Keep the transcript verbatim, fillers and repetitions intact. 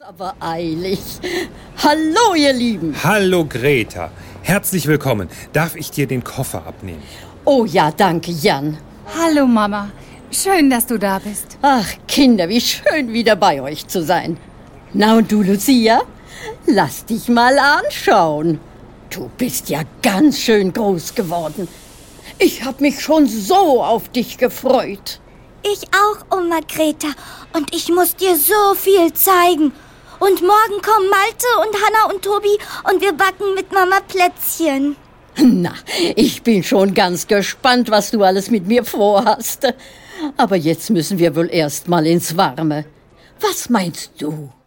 Aber eilig. Hallo, ihr Lieben. Hallo, Greta. Herzlich willkommen. Darf ich dir den Koffer abnehmen? Oh ja, danke, Jan. Hallo, Mama. Schön, dass du da bist. Ach, Kinder, wie schön, wieder bei euch zu sein. Na und du, Lucia? Lass dich mal anschauen. Du bist ja ganz schön groß geworden. Ich hab mich schon so auf dich gefreut. Ich auch, Oma Greta. Und ich muss dir so viel zeigen. Und morgen kommen Malte und Hanna und Tobi und wir backen mit Mama Plätzchen. Na, ich bin schon ganz gespannt, was du alles mit mir vorhast. Aber jetzt müssen wir wohl erst mal ins Warme. Was meinst du?